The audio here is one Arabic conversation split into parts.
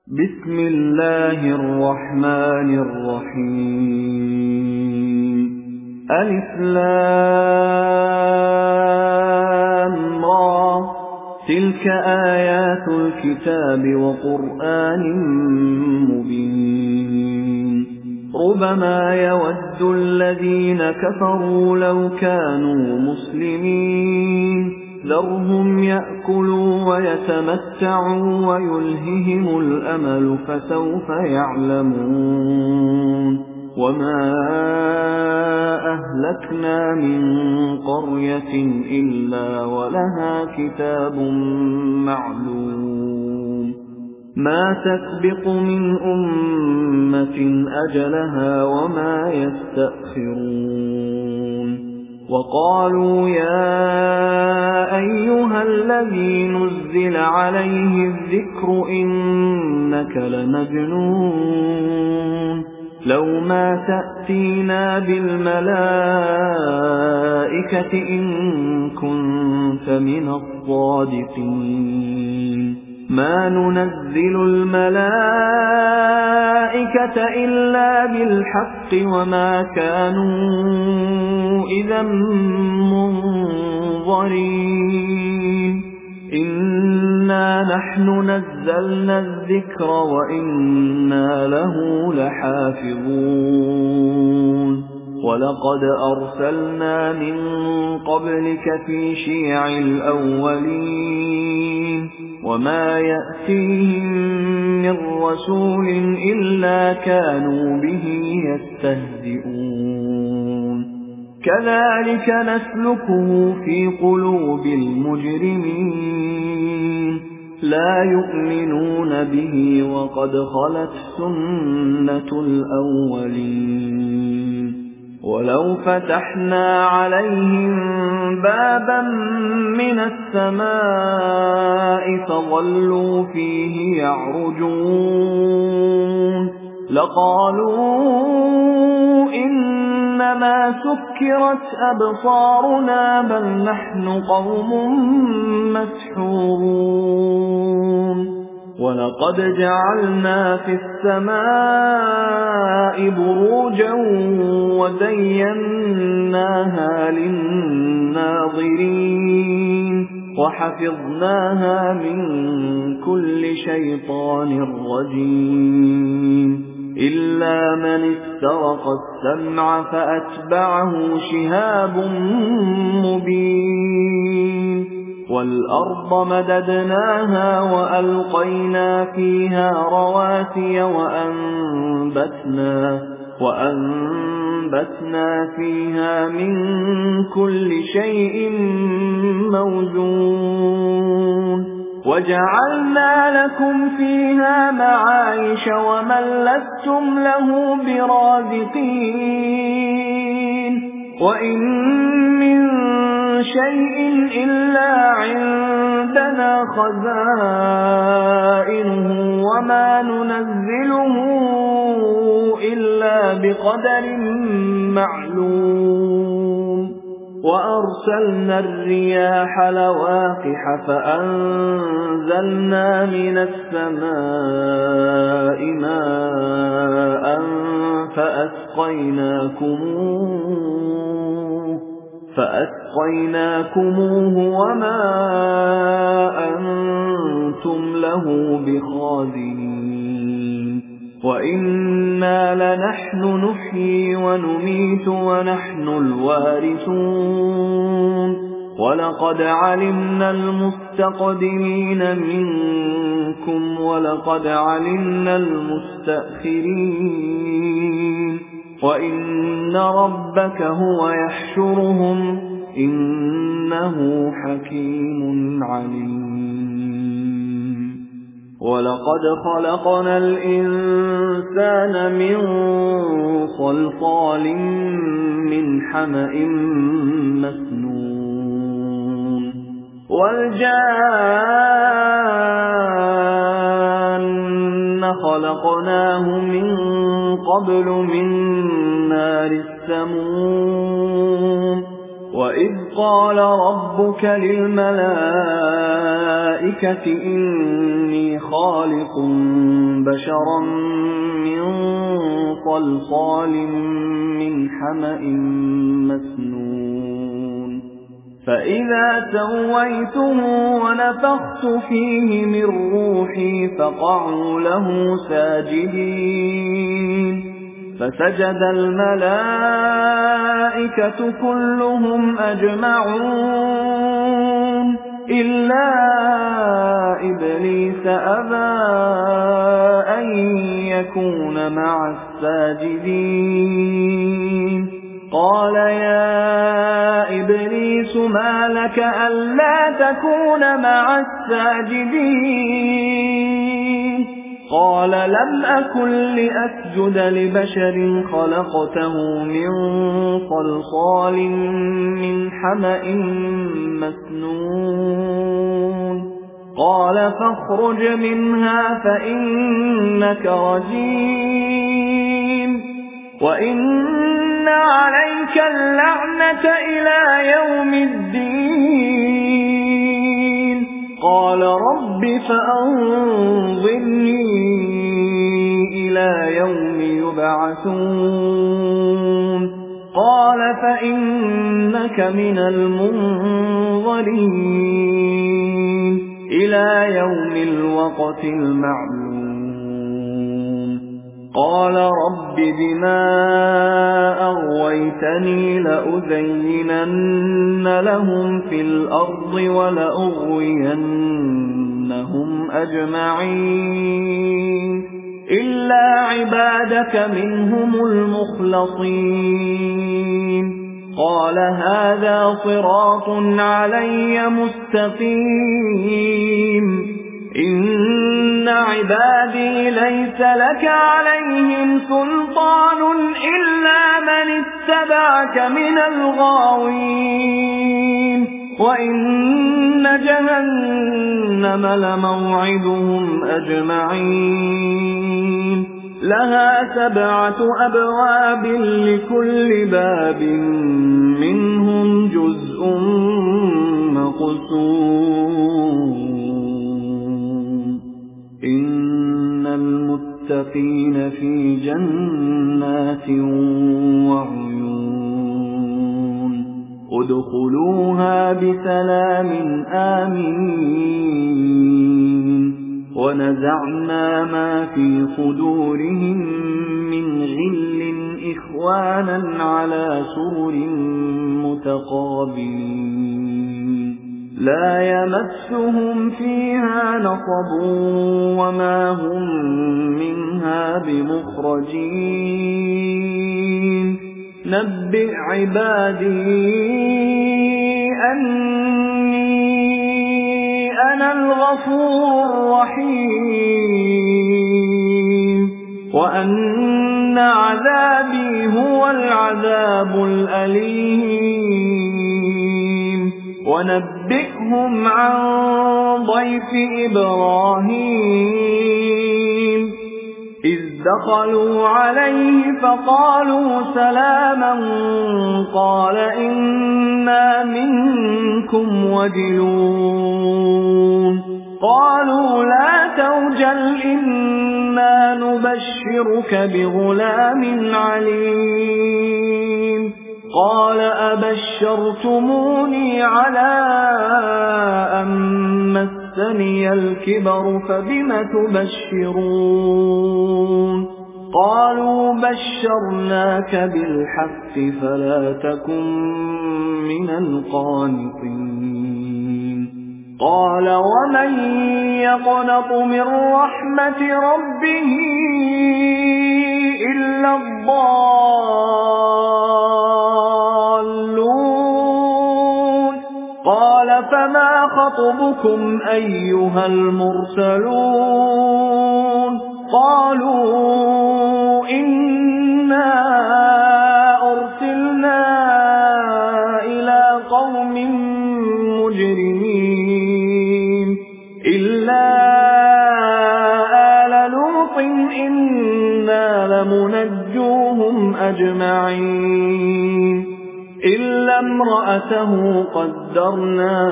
بسم الله الرحمن الرحيم ألف لام را تلك آيات الكتاب وقرآن مبين ربما يود الذين كفروا لو كانوا مسلمين ذرهم يأكلوا ويتمتعوا ويلههم الأمل فسوف يعلمون وما أهلكنا من قرية إلا ولها كتاب معلوم ما تسبق من أمة أجلها وما يستأخرون وقالوا يا أيها الذي نزل عليه الذكر إنك لمجنون لو ما تأتينا بالملائكة إن كنت من الصادقين ما ننزل الملائكة إلا بالحق وما كانوا إذا منظرين إنا نحن نزلنا الذكر وإنا له لحافظون ولقد أرسلنا من قبلك في شيع الأولين وما يأتيهم من رسول إلا كانوا به يستهزئون كذلك نسلكه في قلوب المجرمين لا يؤمنون به وقد خلت سنة الأولين ولو فتحنا عليهم بابا من السماء فظلوا فيه يعرجون لقالوا إنما سكرت أبصارنا بل نحن قوم مسحورون ولقد جعلنا في السماء بروجا وزيناها للناظرين وحفظناها من كل شيطان رجيم إلا من استرق السمع فأتبعه شهاب مبين والأرض مددناها وألقينا فيها رواسي وأنبتنا فيها من كل شيء موزون وجعلنا لكم فيها معايش ومن لستم له برازقين وإن من شيء إلا عندنا خزائنه وما ننزله إلا بقدر معلوم وأرسلنا الرياح لواقح فأنزلنا من السماء ماء فأسقيناكموه وما أنتم له بخازنين وإنا لنحن نحيي ونميت ونحن الوارثون ولقد علمنا المستقدمين منكم ولقد علمنا المستأخرين وإن ربك هو يحشرهم إنه حكيم عليم ولقد خلقنا الإنسان من صلصال من حمأ مسنون والجان خلقناه من قبل من نار السموم وَإِذْ قَالَ رَبُّكَ لِلْمَلَائِكَةِ إِنِّي خَالِقٌ بَشَرًا مِنْ صَلْصَالٍ مِنْ حَمَإٍ مَسْنُونٍ فَإِذَا سَوَّيْتُهُ وَنَفَخْتُ فِيهِ مِنْ رُوحِي فَقَعُوا لَهُ سَاجِدِينَ فَسَجَدَ الْمَلَائِكَةُ كُلُّهُمْ أَجْمَعُونَ إِلَّا إِبْلِيسَ أَبَى أَن يَكُونَ مَعَ السَّاجِدِينَ قَالَ يَا إِبْلِيسُ مَا لَكَ أَلَّا تَكُونَ مَعَ السَّاجِدِينَ قَالَ لَمْ أَكُنْ لِأَسْجُدَ لِبَشَرٍ خَلَقْتَهُ مِنْ صَلْصَالٍ مِنْ حَمَإٍ مَسْنُونٍ قَالَ فَاخْرُجْ مِنْهَا فَإِنَّكَ رَجِيمٌ وَإِنَّ عَلَيْكَ اللَّعْنَةَ إِلَى يَوْمِ الدِّينِ قَالَ رَبِّ فَأَنظِرْنِي إِلَى يَوْمِ يُبْعَثُونَ قَالَ فَإِنَّكَ مِنَ الْمُنظَرِينَ إِلَى يَوْمِ الْوَقْتِ الْمَعْلُومِ قَالَ رَبِّ بِمَا أَغْوَيْتَنِي لَأُزَيِّنَنَّ لَهُمْ فِي الْأَرْضِ وَلَأُغْوِيَنَّهُمْ أَجْمَعِينَ إِلَّا عِبَادَكَ مِنْهُمُ الْمُخْلَصِينَ قَالَ هَذَا صِرَاطٌ عَلَيَّ مُسْتَقِيمٌ إِنَّ عِبَادِي لَيْسَ لَكَ عَلَيْهِمْ سُلْطَانٌ إِلَّا مَنِ اتَّبَعَكَ مِنَ الْغَاوِينَ وَإِنَّ جَهَنَّمَ لَمَوْعِدُهُمْ أَجْمَعِينَ لَهَا 7 أَبْوَابٍ لِكُلِّ بَابٍ مِنْهُمْ جُزْءٌ مَقْسُومٌ إِنَّ الْمُتَّقِينَ فِي جَنَّاتٍ وَعُيُونٍ ادْخُلُوهَا بِسَلَامٍ آمِنِينَ وَنَزَعْنَا مَا فِي صُدُورِهِمْ مِنْ غِلٍّ إِخْوَانًا عَلَى سُرُرٍ مُتَقَابِلِينَ لَا يَمَسُّهُمْ فِيهَا نَصَبٌ وَمَا هُمْ مِنْهَا بِمُخْرَجِينَ نَبِّئْ عِبَادِي أَنِّي أَنَا الْغَفُورُ الرَّحِيمُ وَأَنَّ عَذَابِي هُوَ الْعَذَابُ الْأَلِيمُ وَنَبِّئْهُمْ عَنْ ضَيْفِ إِبْرَاهِيمَ إِذْ دَخَلُوا عَلَيْهِ فَقَالُوا سَلَامًا قَالَ إِنَّا مِنكُمْ وَجِلُونَ قَالُوا لَا تَوْجَلْ إِنَّا نُبَشِّرُكَ بِغُلَامٍ عَلِيمٍ قَالَ أَبَشَّرْتُمُونِي عَلَىٰ أَن مَّسَّنِيَ الْكِبَرُ فَبِمَ تُبَشِّرُونَ قَالُوا بَشَّرْنَاكَ بِالْحَقِّ فَلَا تَكُن مِّنَ الْقَانِطِينَ قَالَ وَمَن يَقْنَطُ مِن رَّحْمَةِ رَبِّهِ إِلَّا الضَّالُّونَ قَالَ فَمَا خَطْبُكُمْ أَيُّهَا الْمُرْسَلُونَ قَالُوا إِنَّا أُرْسِلْنَا إِلَى قَوْمٍ مُجْرِمِينَ إِلَّا آلَ لُوطٍ إِنَّا لَمُنَجُّوهُمْ أَجْمَعِينَ إِلَّا إلا امرأته قدرنا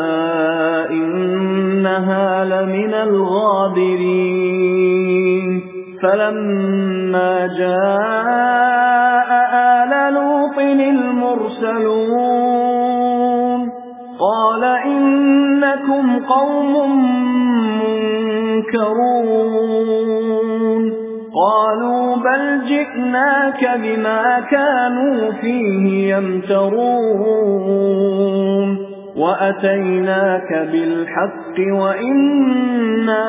إنها لمن الغابرين فلما جاء آل لوط المرسلون قال إنكم قوم منكرون قالوا بل جئناك بما كانوا فيه يمترون وأتيناك بالحق وإنا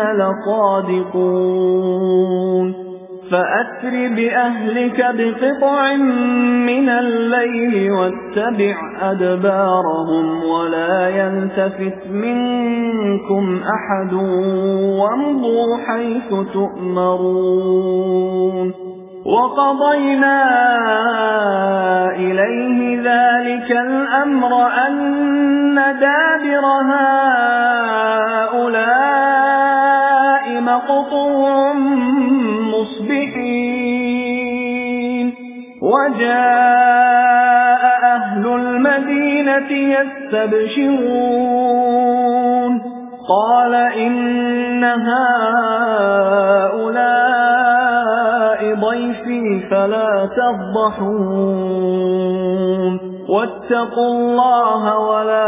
لصادقون فأسر بأهلك بقطع من الليل واتبع أدبارهم ولا يلتفت منكم أحد وامضوا حيث تؤمرون وقضينا إليه ذلك الأمر أن دابر هؤلاء مقطوع مصبحين وجاء أهل المدينة يستبشرون قال إن هؤلاء ضيفي فلا تفضحون واتقوا الله ولا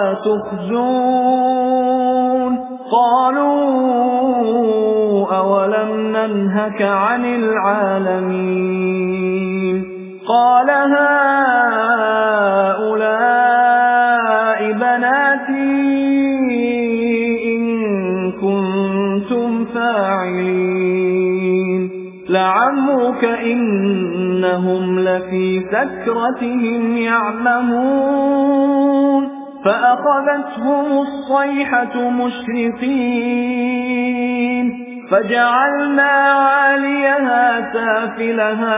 تخزون قالوا أولم ننهك عن العالمين قال هؤلاء بناتي إن كنتم فاعلين لعمرك إنهم لفي سكرتهم يعمهون فأخذتهم الصيحة مشرقين فجعلنا عاليها سافلها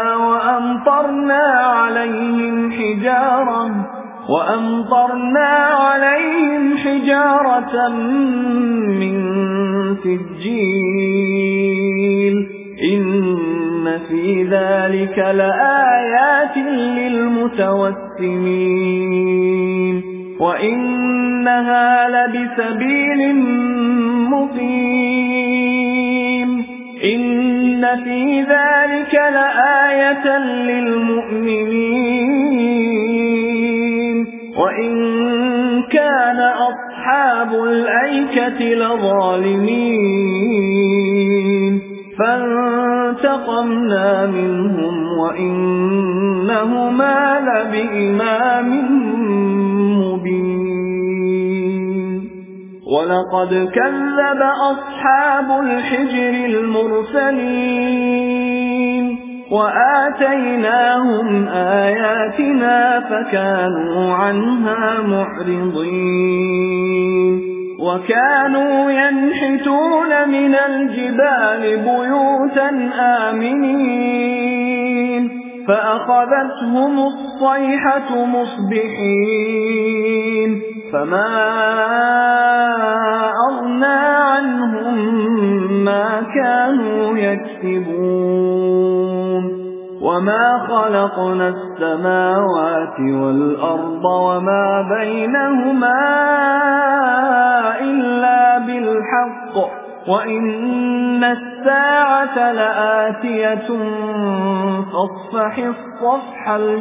وأمطرنا عليهم حجارة من سجيل إن في ذلك لآيات للمتوسمين وإنها لبسبيل مقيم إن في ذلك لآية للمؤمنين وإن كان أصحاب الأيكة لظالمين فانتقمنا منهم وإنهما لبإمام مبين ولقد كذب أصحاب الحجر المرسلين وآتيناهم آياتنا فكانوا عنها معرضين وكانوا ينحتون من الجبال بيوتا آمنين فأخذتهم الصيحة مصبحين فما أغنى عنهم ما كانوا يكسبون وما خلقنا السماوات والأرض وما بينهما إلا بالحق وإن الساعة لآتية فاصفح الصفح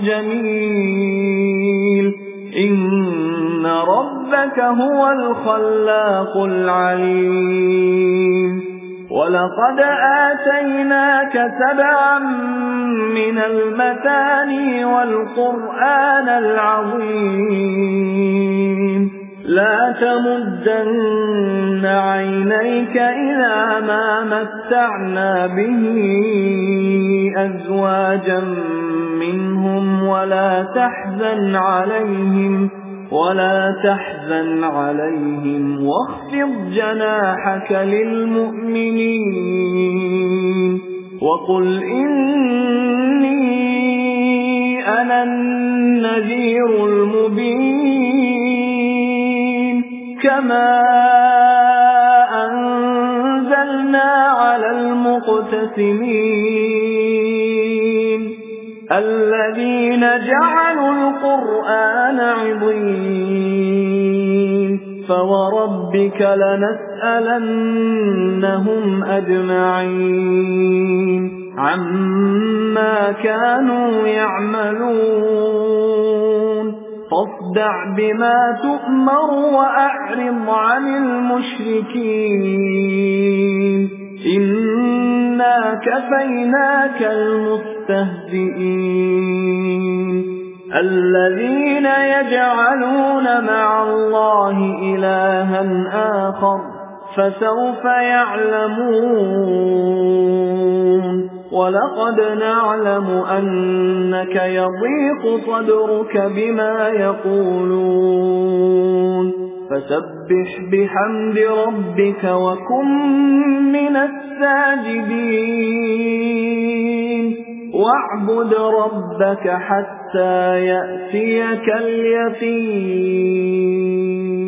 الجميل إن ربك هو الخلاق العليم ولقد آتيناك 7 من المثاني والقرآن العظيم لا تمدن عينيك إلى ما متعنا به أزواجا منهم ولا تحزن عليهم واخفض جناحك للمؤمنين وقل إني أنا النذير المبين كما أنزلنا على المقتسمين الذين جعلوا القرآن عضين فوربك لنسألنهم أجمعين عما كانوا يعملون فاصدع بما تؤمر وأعرض عن المشركين إنا كفيناك المستهزئين الذين يجعلون مع الله إلها آخر فسوف يعلمون ولقد نعلم أنك يضيق صدرك بما يقولون فسبح بحمد ربك وكن من الساجدين واعبد ربك حتى يأتيك اليقين